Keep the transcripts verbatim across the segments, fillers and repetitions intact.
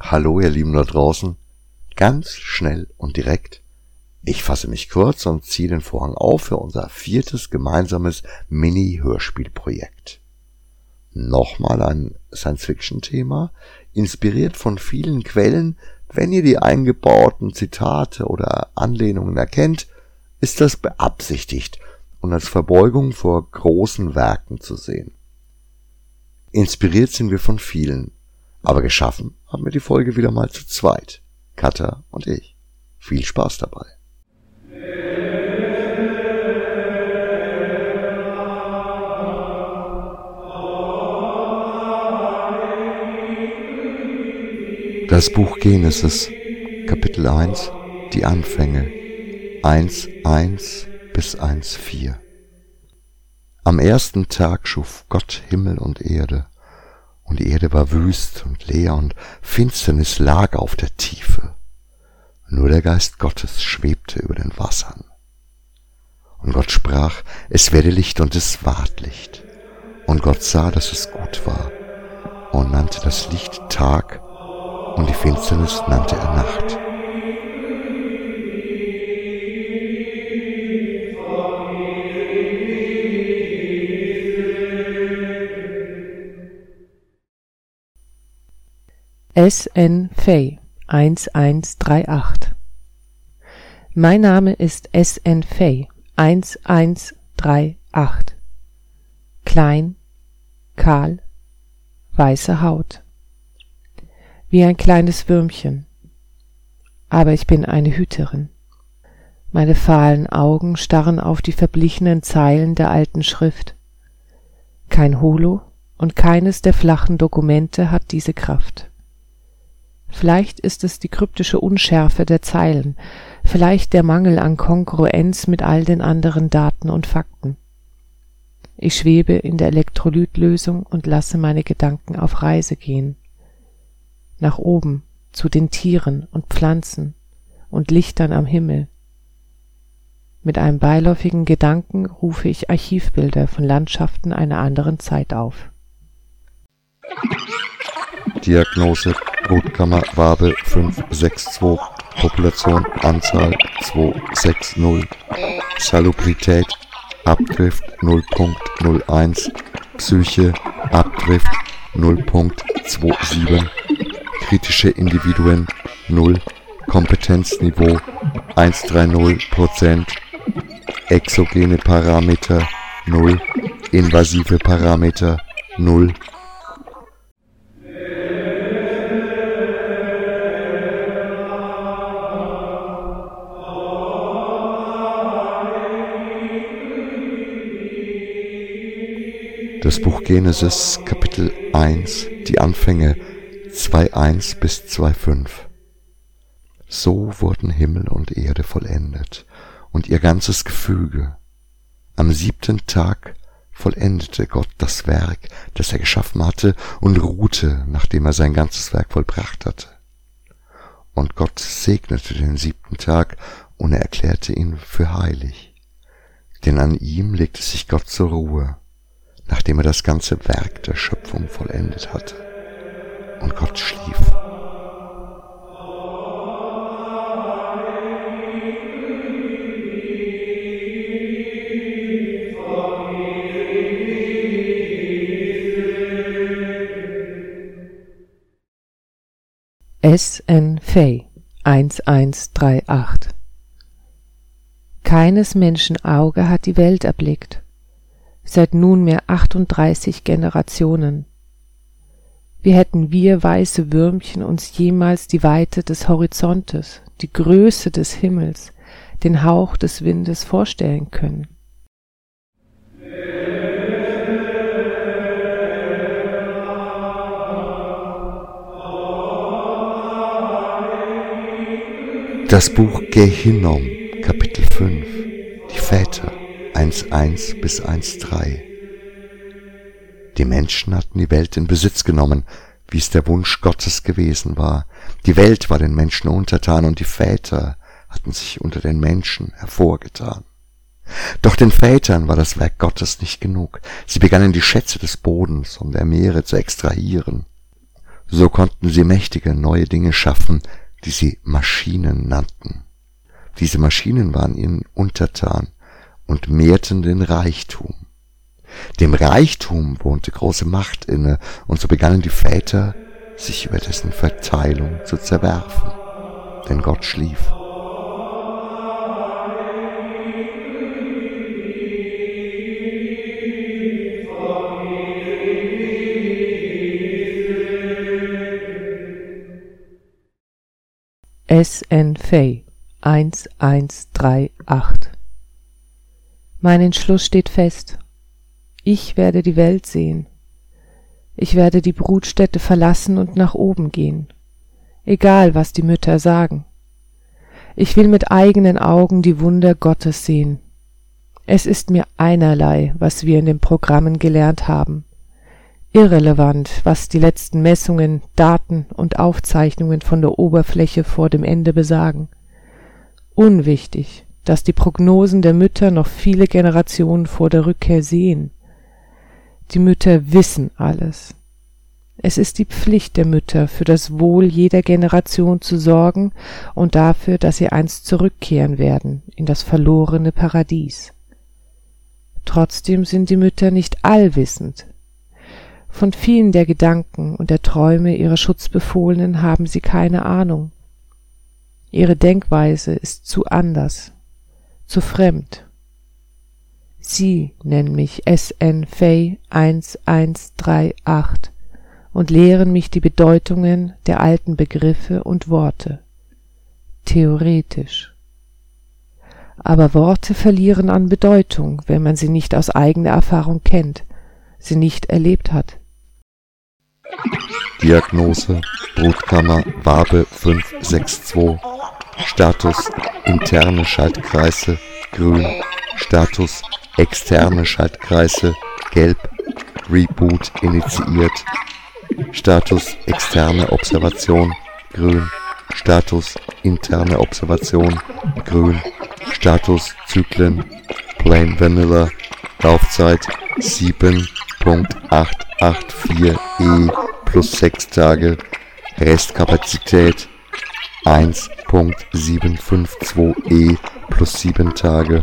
Hallo ihr Lieben da draußen, ganz schnell und direkt. Ich fasse mich kurz und ziehe den Vorhang auf für unser viertes gemeinsames Mini-Hörspielprojekt. Nochmal ein Science-Fiction-Thema, inspiriert von vielen Quellen. Wenn ihr die eingebauten Zitate oder Anlehnungen erkennt, ist das beabsichtigt und als Verbeugung vor großen Werken zu sehen. Inspiriert sind wir von vielen, aber geschaffen haben wir die Folge wieder mal zu zweit, Katha und ich. Viel Spaß dabei. Das Buch Genesis, Kapitel eins, die Anfänge, eins Punkt eins bis eins Punkt vier. Am ersten Tag schuf Gott Himmel und Erde, und die Erde war wüst und leer, und Finsternis lag auf der Tiefe. Nur der Geist Gottes schwebte über den Wassern. Und Gott sprach, es werde Licht, und es ward Licht. Und Gott sah, dass es gut war, und nannte das Licht Tag, und die Finsternis nannte er Nacht. S N Fay eins eins drei acht. Mein Name ist S N Fay eins eins drei acht. Klein, kahl, weiße Haut. Wie ein kleines Würmchen. Aber ich bin eine Hüterin. Meine fahlen Augen starren auf die verblichenen Zeilen der alten Schrift. Kein Holo und keines der flachen Dokumente hat diese Kraft. Vielleicht ist es die kryptische Unschärfe der Zeilen, vielleicht der Mangel an Kongruenz mit all den anderen Daten und Fakten. Ich schwebe in der Elektrolytlösung und lasse meine Gedanken auf Reise gehen. Nach oben, zu den Tieren und Pflanzen und Lichtern am Himmel. Mit einem beiläufigen Gedanken rufe ich Archivbilder von Landschaften einer anderen Zeit auf. Diagnose: Brutkammerwabe fünf sechs zwei, Population Anzahl zweihundertsechzig, Salubrität Abdrift null Punkt null eins, Psyche Abdrift null Punkt siebenundzwanzig, kritische Individuen null, Kompetenzniveau hundertdreißig Prozent, exogene Parameter null, invasive Parameter null. Das Buch Genesis, Kapitel eins, die Anfänge, zwei Punkt eins bis zwei Punkt fünf. So wurden Himmel und Erde vollendet und ihr ganzes Gefüge. Am siebten Tag vollendete Gott das Werk, das er geschaffen hatte, und ruhte, nachdem er sein ganzes Werk vollbracht hatte. Und Gott segnete den siebten Tag, und er erklärte ihn für heilig. Denn an ihm legte sich Gott zur Ruhe, nachdem er das ganze Werk der Schöpfung vollendet hatte. Und Gott schlief. S N Fay eins eins drei acht. Keines Menschen Auge hat die Welt erblickt, seit nunmehr achtunddreißig Generationen. Wie hätten wir weiße Würmchen uns jemals die Weite des Horizontes, die Größe des Himmels, den Hauch des Windes vorstellen können? Das Buch Gehinnom, Kapitel fünf, die Väter, eins Punkt eins bis eins Punkt drei. Die Menschen hatten die Welt in Besitz genommen, wie es der Wunsch Gottes gewesen war. Die Welt war den Menschen untertan, und die Väter hatten sich unter den Menschen hervorgetan. Doch den Vätern war das Werk Gottes nicht genug. Sie begannen die Schätze des Bodens und der Meere zu extrahieren. So konnten sie mächtige neue Dinge schaffen, die sie Maschinen nannten. Diese Maschinen waren ihnen untertan und mehrten den Reichtum. Dem Reichtum wohnte große Macht inne, und so begannen die Väter, sich über dessen Verteilung zu zerwerfen. Denn Gott schlief. S N Fay eins eins drei acht. Mein Entschluss steht fest. Ich werde die Welt sehen. Ich werde die Brutstätte verlassen und nach oben gehen, egal was die Mütter sagen. Ich will mit eigenen Augen die Wunder Gottes sehen. Es ist mir einerlei, was wir in den Programmen gelernt haben. Irrelevant, was die letzten Messungen, Daten und Aufzeichnungen von der Oberfläche vor dem Ende besagen. Unwichtig, dass die Prognosen der Mütter noch viele Generationen vor der Rückkehr sehen. Die Mütter wissen alles. Es ist die Pflicht der Mütter, für das Wohl jeder Generation zu sorgen und dafür, dass sie einst zurückkehren werden in das verlorene Paradies. Trotzdem sind die Mütter nicht allwissend. Von vielen der Gedanken und der Träume ihrer Schutzbefohlenen haben sie keine Ahnung. Ihre Denkweise ist zu anders, zu fremd. Sie nennen mich S N Fay eins eins drei acht und lehren mich die Bedeutungen der alten Begriffe und Worte. Theoretisch. Aber Worte verlieren an Bedeutung, wenn man sie nicht aus eigener Erfahrung kennt, sie nicht erlebt hat. Diagnose: Brutkammer Wabe fünf sechs zwei. Status: interne Schaltkreise grün. Status: externe Schaltkreise gelb. Reboot initiiert. Status: externe Observation grün. Status: interne Observation grün. Status: Zyklen Plain Vanilla. Laufzeit sieben Punkt acht acht vier E plus sechs Tage. Restkapazität eins Punkt sieben fünf zwei E plus sieben Tage.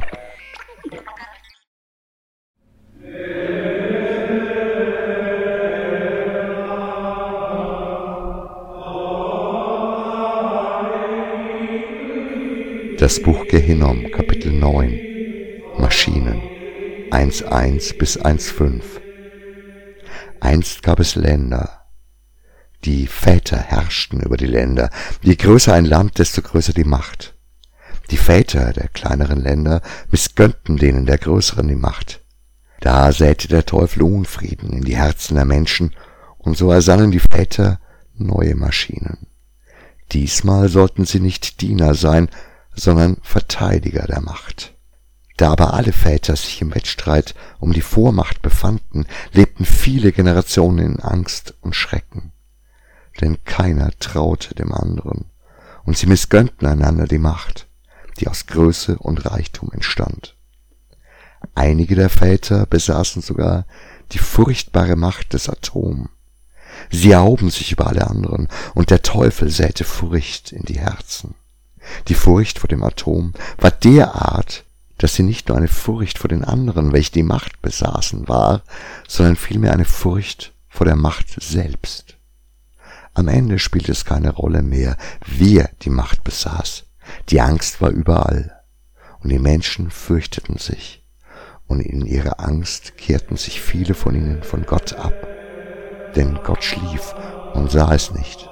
Das Buch Gehinnom, Kapitel neun. Maschinen eins eins bis eins fünf. Einst gab es Länder. Die Väter herrschten über die Länder. Je größer ein Land, desto größer die Macht. Die Väter der kleineren Länder missgönnten denen der größeren die Macht. Da säte der Teufel Unfrieden in die Herzen der Menschen, und so ersannen die Väter neue Maschinen. Diesmal sollten sie nicht Diener sein, sondern Verteidiger der Macht. Da aber alle Väter sich im Wettstreit um die Vormacht befanden, lebten viele Generationen in Angst und Schrecken. Denn keiner traute dem anderen, und sie missgönnten einander die Macht, die aus Größe und Reichtum entstand. Einige der Väter besaßen sogar die furchtbare Macht des Atoms. Sie erhoben sich über alle anderen, und der Teufel säte Furcht in die Herzen. Die Furcht vor dem Atom war derart, dass sie nicht nur eine Furcht vor den anderen, welche die Macht besaßen, war, sondern vielmehr eine Furcht vor der Macht selbst. Am Ende spielte es keine Rolle mehr, wer die Macht besaß. Die Angst war überall, und die Menschen fürchteten sich, und in ihrer Angst kehrten sich viele von ihnen von Gott ab, denn Gott schlief und sah es nicht.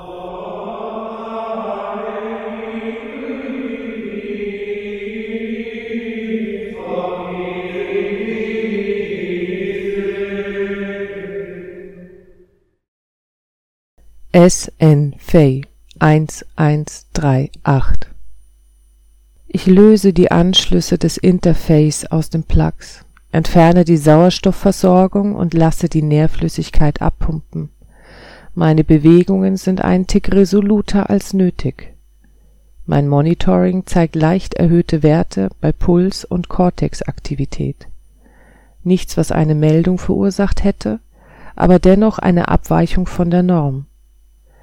S N Fay eins eins drei acht. Ich löse die Anschlüsse des Interface aus dem Plugs, entferne die Sauerstoffversorgung und lasse die Nährflüssigkeit abpumpen. Meine Bewegungen sind einen Tick resoluter als nötig. Mein Monitoring zeigt leicht erhöhte Werte bei Puls- und Cortex-Aktivität. Nichts, was eine Meldung verursacht hätte, aber dennoch eine Abweichung von der Norm.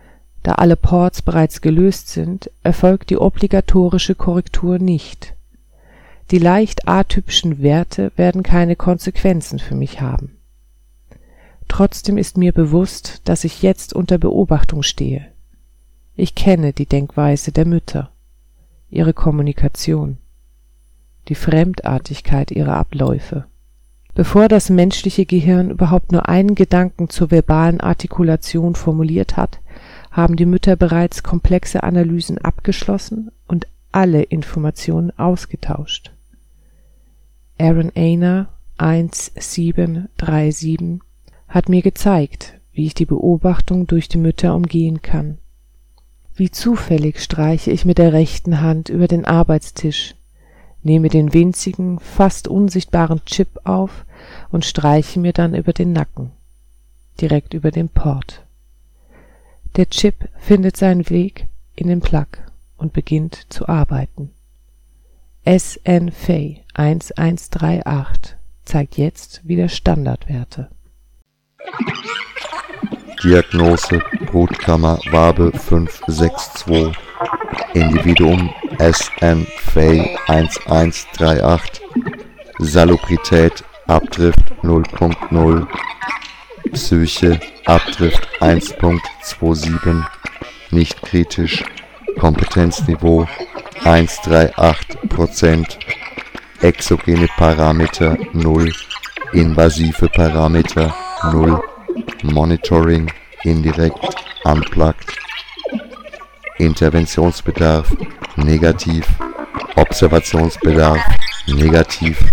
Da alle Ports bereits gelöst sind, erfolgt die obligatorische Korrektur nicht. Die leicht atypischen Werte werden keine Konsequenzen für mich haben. Trotzdem ist mir bewusst, dass ich jetzt unter Beobachtung stehe. Ich kenne die Denkweise der Mütter, ihre Kommunikation, die Fremdartigkeit ihrer Abläufe. Bevor das menschliche Gehirn überhaupt nur einen Gedanken zur verbalen Artikulation formuliert hat, haben die Mütter bereits komplexe Analysen abgeschlossen und alle Informationen ausgetauscht. Aaron Einer eins sieben drei sieben hat mir gezeigt, wie ich die Beobachtung durch die Mütter umgehen kann. Wie zufällig streiche ich mit der rechten Hand über den Arbeitstisch, nehme den winzigen, fast unsichtbaren Chip auf und streiche mir dann über den Nacken, direkt über den Port. Der Chip findet seinen Weg in den Plug und beginnt zu arbeiten. S N F A eins eins drei acht zeigt jetzt wieder Standardwerte. Diagnose Brutkammer Wabe fünf sechs zwei, Individuum S N F A eins eins drei acht, Salubrität Abdrift null Punkt null, Psyche Abdrift eins Punkt siebenundzwanzig, nicht kritisch, Kompetenzniveau eins Komma achtunddreißig Prozent, exogene Parameter null, invasive Parameter null, Monitoring indirekt, unplugged, Interventionsbedarf negativ, Observationsbedarf negativ.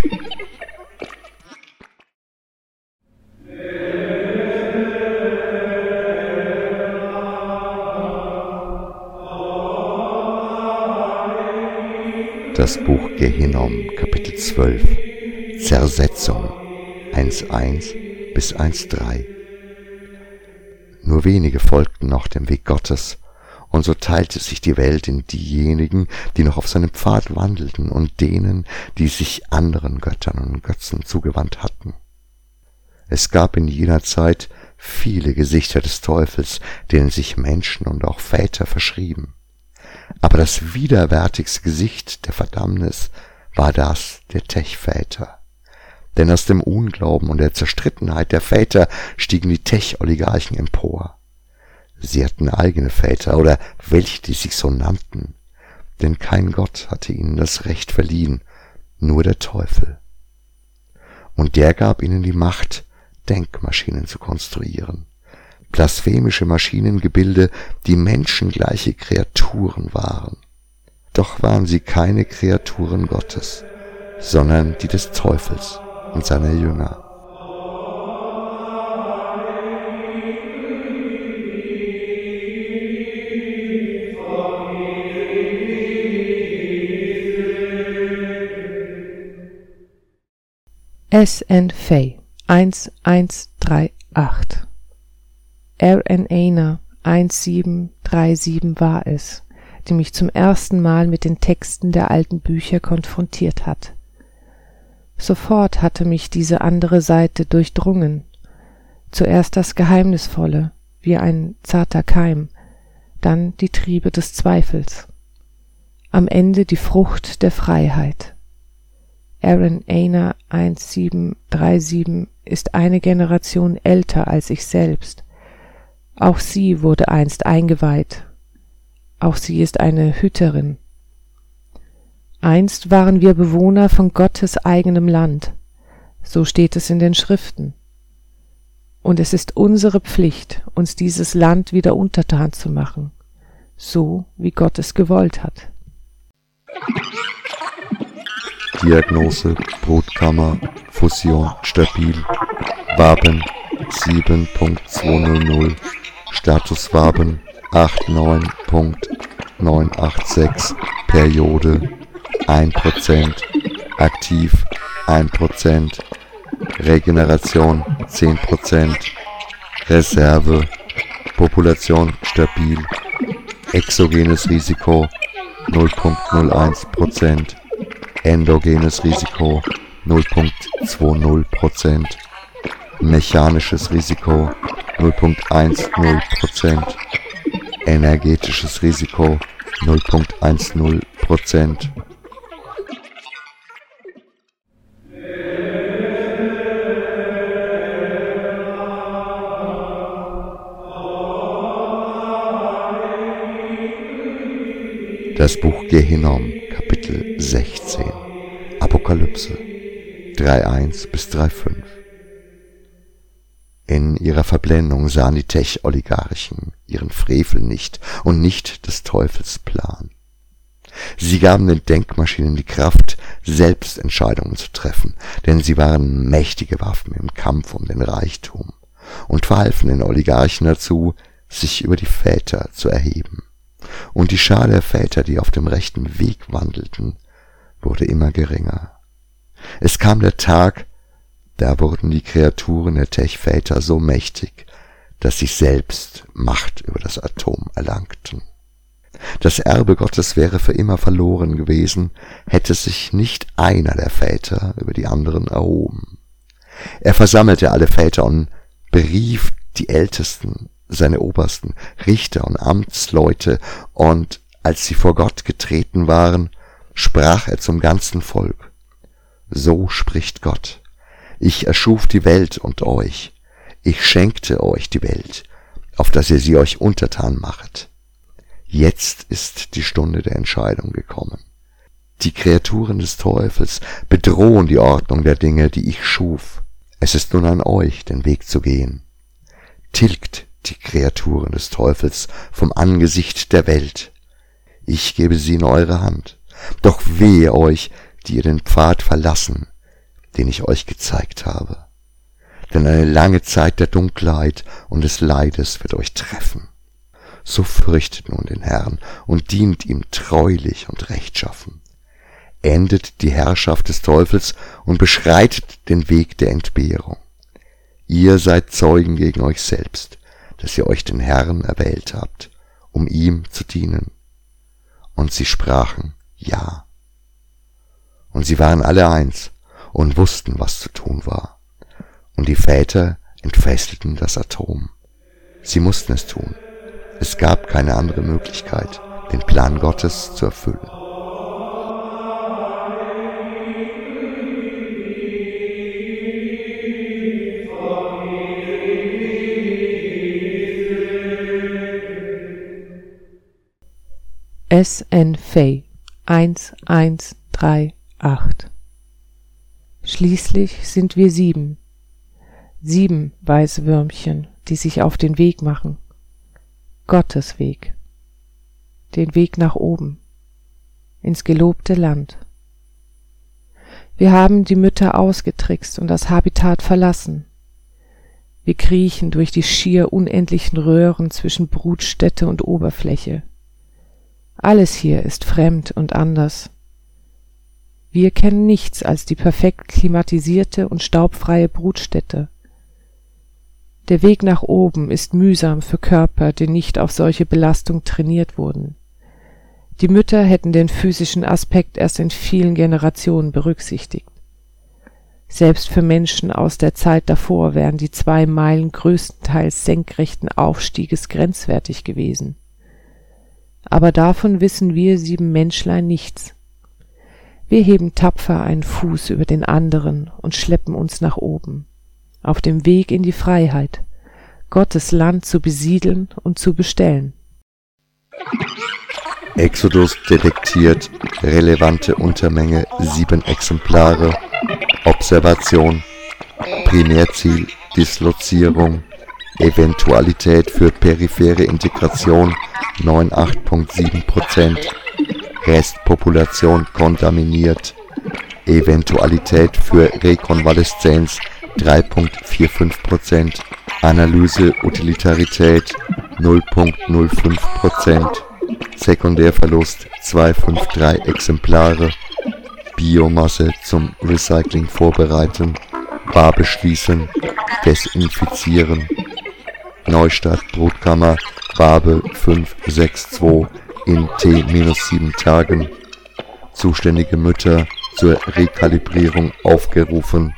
Das Buch Gehinnom, Kapitel zwölf, Zersetzung, eins eins bis eins drei. Nur wenige folgten noch dem Weg Gottes, und so teilte sich die Welt in diejenigen, die noch auf seinem Pfad wandelten, und denen, die sich anderen Göttern und Götzen zugewandt hatten. Es gab in jener Zeit viele Gesichter des Teufels, denen sich Menschen und auch Väter verschrieben. Aber das widerwärtigste Gesicht der Verdammnis war das der Tech-Väter. Denn aus dem Unglauben und der Zerstrittenheit der Väter stiegen die Tech-Oligarchen empor. Sie hatten eigene Väter oder welche, die sich so nannten, denn kein Gott hatte ihnen das Recht verliehen, nur der Teufel. Und der gab ihnen die Macht, Denkmaschinen zu konstruieren. Blasphemische Maschinengebilde, die menschengleiche Kreaturen waren. Doch waren sie keine Kreaturen Gottes, sondern die des Teufels und seiner Jünger. S N F A eins eins drei acht. Aaron Einer eins sieben drei sieben war es, die mich zum ersten Mal mit den Texten der alten Bücher konfrontiert hat. Sofort hatte mich diese andere Seite durchdrungen. Zuerst das Geheimnisvolle, wie ein zarter Keim, dann die Triebe des Zweifels. Am Ende die Frucht der Freiheit. Aaron Einer eins sieben drei sieben ist eine Generation älter als ich selbst. Auch sie wurde einst eingeweiht. Auch sie ist eine Hüterin. Einst waren wir Bewohner von Gottes eigenem Land. So steht es in den Schriften. Und es ist unsere Pflicht, uns dieses Land wieder untertan zu machen, so wie Gott es gewollt hat. Diagnose Brutkammer Fusion stabil, Waben sieben Punkt zweihundert, Status Waben neunundachtzig Punkt neunhundertsechzig, Periode ein Prozent, aktiv ein Prozent, Regeneration zehn Prozent, Reserve, Population stabil, exogenes Risiko null Komma null eins Prozent, endogenes Risiko null Komma zwanzig Prozent, mechanisches Risiko null Komma zehn Prozent, Energetisches Risiko null Komma zehn Prozent. Das Buch Gehinnom, Kapitel sechzehn, Apokalypse, drei Komma eins bis drei Komma fünf. In ihrer Verblendung sahen die Tech-Oligarchen ihren Frevel nicht und nicht des Teufels Plan. Sie gaben den Denkmaschinen die Kraft, selbst Entscheidungen zu treffen, denn sie waren mächtige Waffen im Kampf um den Reichtum und verhalfen den Oligarchen dazu, sich über die Väter zu erheben. Und die Schar der Väter, die auf dem rechten Weg wandelten, wurde immer geringer. Es kam der Tag, da wurden die Kreaturen der Tech-Väter so mächtig, dass sie selbst Macht über das Atom erlangten. Das Erbe Gottes wäre für immer verloren gewesen, hätte sich nicht einer der Väter über die anderen erhoben. Er versammelte alle Väter und berief die Ältesten, seine Obersten, Richter und Amtsleute, und als sie vor Gott getreten waren, sprach er zum ganzen Volk: So spricht Gott: Ich erschuf die Welt und euch, ich schenkte euch die Welt, auf dass ihr sie euch untertan machet. Jetzt ist die Stunde der Entscheidung gekommen. Die Kreaturen des Teufels bedrohen die Ordnung der Dinge, die ich schuf. Es ist nun an euch, den Weg zu gehen. Tilgt die Kreaturen des Teufels vom Angesicht der Welt. Ich gebe sie in eure Hand. Doch wehe euch, die ihr den Pfad verlassen, den ich euch gezeigt habe. Denn eine lange Zeit der Dunkelheit und des Leides wird euch treffen. So fürchtet nun den Herrn und dient ihm treulich und rechtschaffen. Endet die Herrschaft des Teufels und beschreitet den Weg der Entbehrung. Ihr seid Zeugen gegen euch selbst, dass ihr euch den Herrn erwählt habt, um ihm zu dienen. Und sie sprachen: Ja. Und sie waren alle eins und wussten, was zu tun war. Und die Väter entfesselten das Atom. Sie mussten es tun. Es gab keine andere Möglichkeit, den Plan Gottes zu erfüllen. S N Fay eins eins drei acht. Schließlich sind wir sieben, sieben weiße Würmchen, die sich auf den Weg machen. Gottes Weg, den Weg nach oben, ins gelobte Land. Wir haben die Mütter ausgetrickst und das Habitat verlassen. Wir kriechen durch die schier unendlichen Röhren zwischen Brutstätte und Oberfläche. Alles hier ist fremd und anders. Wir kennen nichts als die perfekt klimatisierte und staubfreie Brutstätte. Der Weg nach oben ist mühsam für Körper, die nicht auf solche Belastung trainiert wurden. Die Mütter hätten den physischen Aspekt erst in vielen Generationen berücksichtigt. Selbst für Menschen aus der Zeit davor wären die zwei Meilen größtenteils senkrechten Aufstieges grenzwertig gewesen. Aber davon wissen wir sieben Menschlein nichts. Wir heben tapfer einen Fuß über den anderen und schleppen uns nach oben, auf dem Weg in die Freiheit, Gottes Land zu besiedeln und zu bestellen. Exodus detektiert relevante Untermenge sieben Exemplare. Observation, Primärziel, Dislozierung, Eventualität für periphere Integration neunundachtzig Komma sieben Prozent, Restpopulation kontaminiert, Eventualität für Rekonvaleszenz drei Komma fünfundvierzig Prozent, Analyse Utilitarität null Komma null fünf Prozent, Sekundärverlust zweihundertdrei Exemplare, Biomasse zum Recycling vorbereiten, Wabe schließen, desinfizieren, Neustart Brutkammer, Wabe fünf sechs zwei in T minus sieben Tagen, zuständige Mütter zur Rekalibrierung aufgerufen.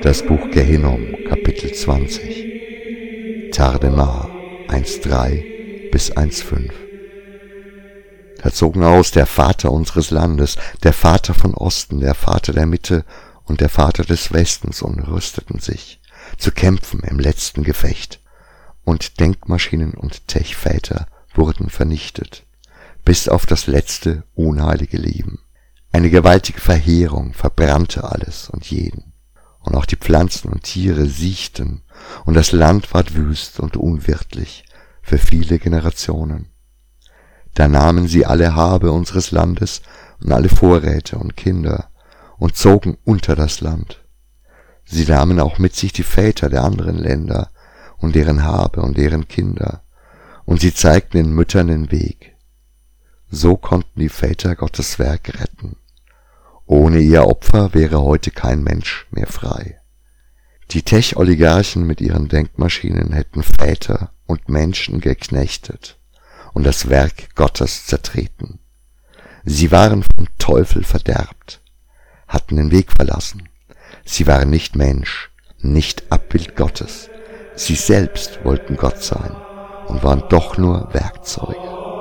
Das Buch Gehinnom, Kapitel zwanzig. Tardemar eins Komma drei bis eins Komma fünf. Da zogen aus der Vater unseres Landes, der Vater von Osten, der Vater der Mitte und der Vater des Westens und rüsteten sich zu kämpfen im letzten Gefecht. Und Denkmaschinen und Techväter wurden vernichtet, bis auf das letzte unheilige Leben. Eine gewaltige Verheerung verbrannte alles und jeden. Und auch die Pflanzen und Tiere siechten, und das Land ward wüst und unwirtlich für viele Generationen. Da nahmen sie alle Habe unseres Landes und alle Vorräte und Kinder und zogen unter das Land. Sie nahmen auch mit sich die Väter der anderen Länder und deren Habe und deren Kinder, und sie zeigten den Müttern den Weg. So konnten die Väter Gottes Werk retten. Ohne ihr Opfer wäre heute kein Mensch mehr frei. Die Tech-Oligarchen mit ihren Denkmaschinen hätten Väter und Menschen geknechtet und das Werk Gottes zertreten. Sie waren vom Teufel verderbt, hatten den Weg verlassen. Sie waren nicht Mensch, nicht Abbild Gottes. Sie selbst wollten Gott sein und waren doch nur Werkzeuge.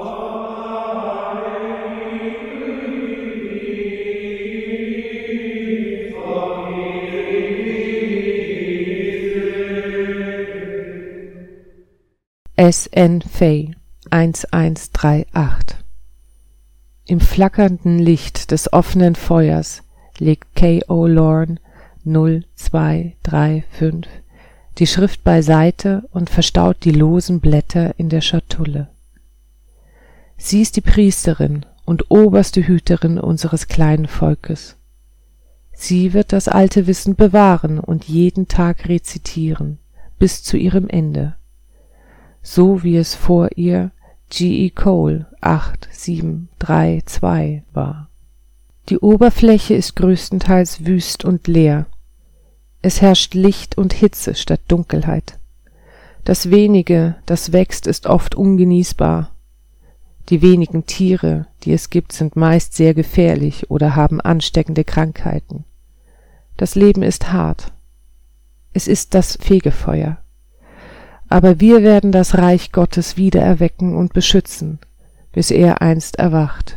S N Fay eins eins drei acht. Im flackernden Licht des offenen Feuers legt K O Lorne null zwei drei fünf die Schrift beiseite und verstaut die losen Blätter in der Schatulle. Sie ist die Priesterin und oberste Hüterin unseres kleinen Volkes. Sie wird das alte Wissen bewahren und jeden Tag rezitieren, bis zu ihrem Ende. So wie es vor ihr G E Cole acht sieben drei zwei war. Die Oberfläche ist größtenteils wüst und leer. Es herrscht Licht und Hitze statt Dunkelheit. Das wenige, das wächst, ist oft ungenießbar. Die wenigen Tiere, die es gibt, sind meist sehr gefährlich oder haben ansteckende Krankheiten. Das Leben ist hart. Es ist das Fegefeuer. Aber wir werden das Reich Gottes wiedererwecken und beschützen, bis er einst erwacht.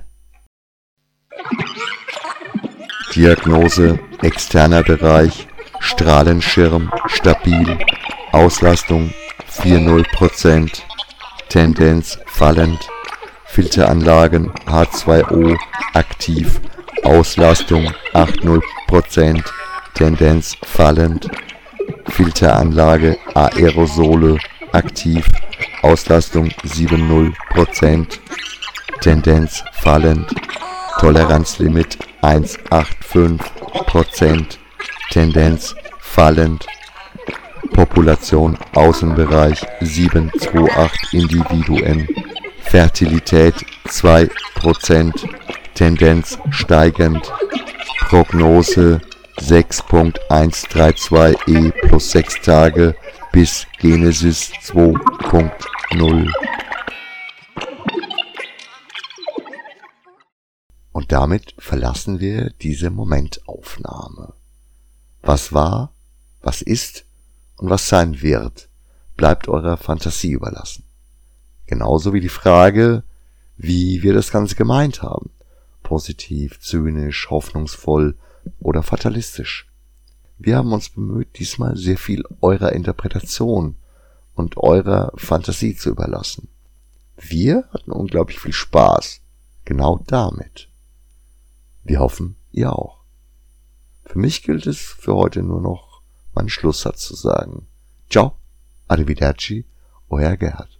Diagnose, externer Bereich, Strahlenschirm, stabil, Auslastung vierzig Prozent, Tendenz fallend, Filteranlagen H zwei O aktiv, Auslastung achtzig Prozent, Tendenz fallend, Filteranlage Aerosole aktiv, Auslastung siebenzig Prozent, Tendenz fallend, Toleranzlimit eins Komma fünfundachtzig Prozent, Tendenz fallend, Population Außenbereich sieben Komma achtundzwanzig Individuen, Fertilität zwei Prozent, Tendenz steigend, Prognose sechs Komma hundertzweiunddreißig E plus sechs Tage bis Genesis zwei Punkt null. Und damit verlassen wir diese Momentaufnahme. Was war, was ist und was sein wird, bleibt eurer Fantasie überlassen. Genauso wie die Frage, wie wir das Ganze gemeint haben. Positiv, zynisch, hoffnungsvoll oder fatalistisch. Wir haben uns bemüht, diesmal sehr viel eurer Interpretation und eurer Fantasie zu überlassen. Wir hatten unglaublich viel Spaß, genau damit. Wir hoffen, ihr auch. Für mich gilt es für heute nur noch, meinen Schlusssatz zu sagen. Ciao, arrivederci, euer Gerhard.